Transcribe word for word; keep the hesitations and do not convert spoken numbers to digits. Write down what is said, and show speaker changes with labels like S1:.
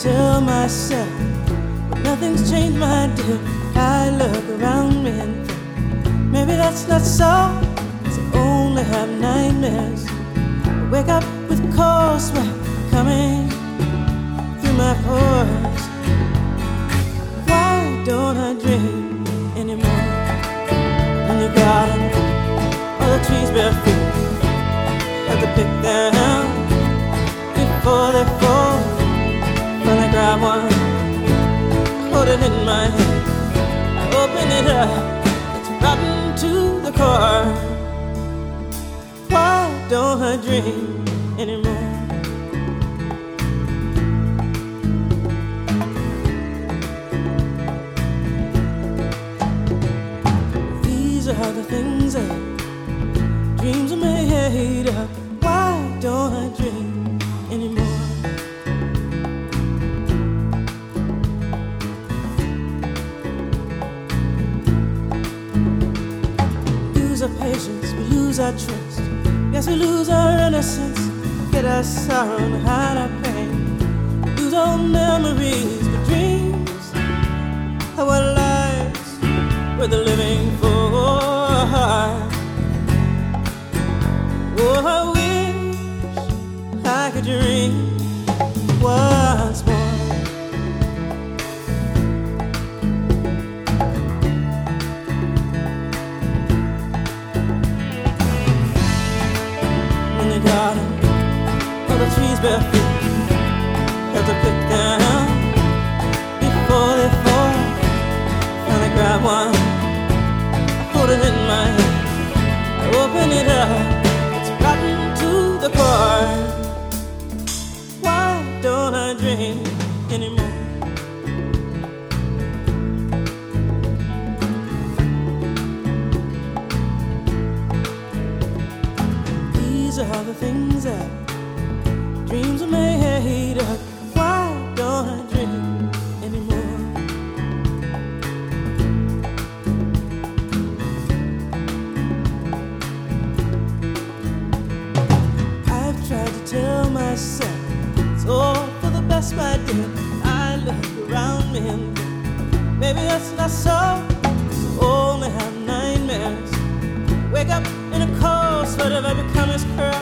S1: tell myself, but nothing's changed, my dear. I look around me and think, maybe that's not so. Cause I only have nightmares. I wake up with cold sweat coming through my pores. Why don't I dream anymore? In the garden, all the trees bear fruit. Have to pick them before they fall. When I grab one, hold it in my hand, I open it up, it's rotten to the core. Why don't I dream anymore? These are the things that dreams are made of. Why don't I dream anymore? We lose our patience, we lose our trust. Yes, we lose our innocence, get our sorrow and hide our pain. Lose all memories, but dreams are what lives worth the living for. Oh, I wish I could dream once more. In the garden, all the trees bear fruit. Have to pick them before they fall. Finally grab one, I hold it in my hand, I open it up, it's rotten to the core. Why don't I dream anymore? These are the things that dreams are made of. Why don't I dream anymore? I've tried to tell myself it's all for the best, my dear. I look around me and think, maybe that's not so. I only have nightmares. Wake up in a cold sweat of every coming curl.